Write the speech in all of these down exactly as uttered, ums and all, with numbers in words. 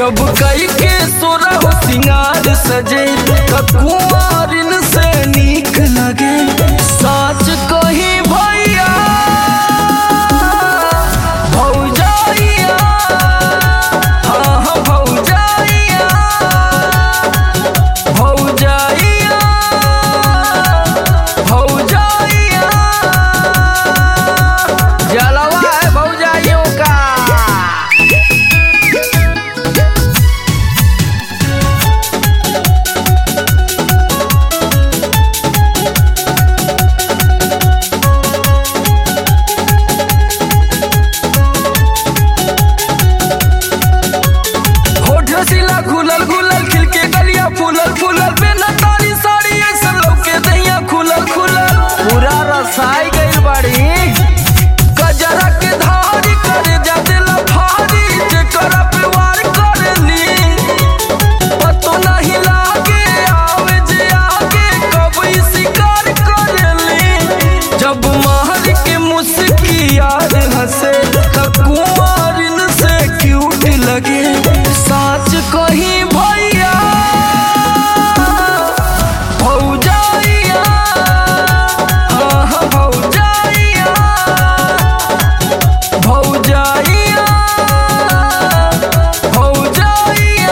जब कई के सोरा हो सिंगार सजे त कुंवारिन से नीक लगे। साच कही भैया भौजाइया, हाँ हाँ भौजाइया भौजाइया भौजाइया, जलवा है भौजाइयों का। खुलल खुलल खिल के गलिया फूलल फूलल बिना तारी साड़ी ऐसा लौके दहिया खुलल खुलल पूरा रसाई गइल बाड़ी। गजरा के धारी करे जाते लफारी जेकर पे वार करली पतो नहीं लागे आवे जे आगे कब शिकार करली। जब महर के मुस्की याद हंसे त कुंवारिन से क्यूट लगे। साच कही भैया भौजाइया, हाँ हाँ भौजाइया भौजाइया भौजाइया।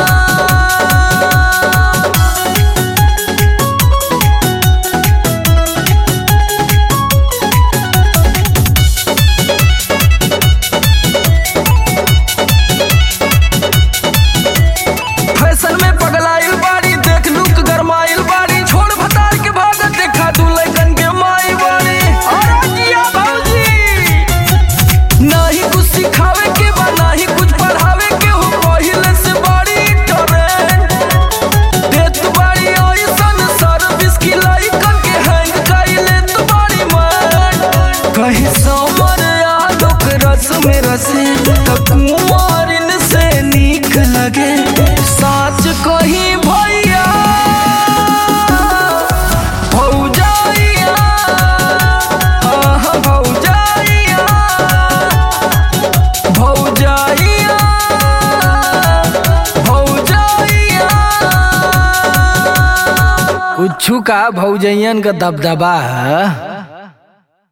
फैशन में पगलाइल बाड़ी देख लुक गरमाइल बाड़ी छोड़ भतार के भागत देखा दू लइकन के माई बाड़ी। अरे जिया भौजी नाही कुछ सिखावे के बा नाही कुछ पढ़ावे के हो पहिले से बाड़ी टरेंट देत बाड़ी ऐसन सर्विस की लइकन के हैंग कइले तो बाड़ी मन कहीं समर आलोक रस में रसे त कुंवारिन से नीक लगे। साच कही भैया भौजाइया, हाँ हाँ भौजाइया भौजाइया भौजाइया। कुछ का भौजैयन का दबदबा है।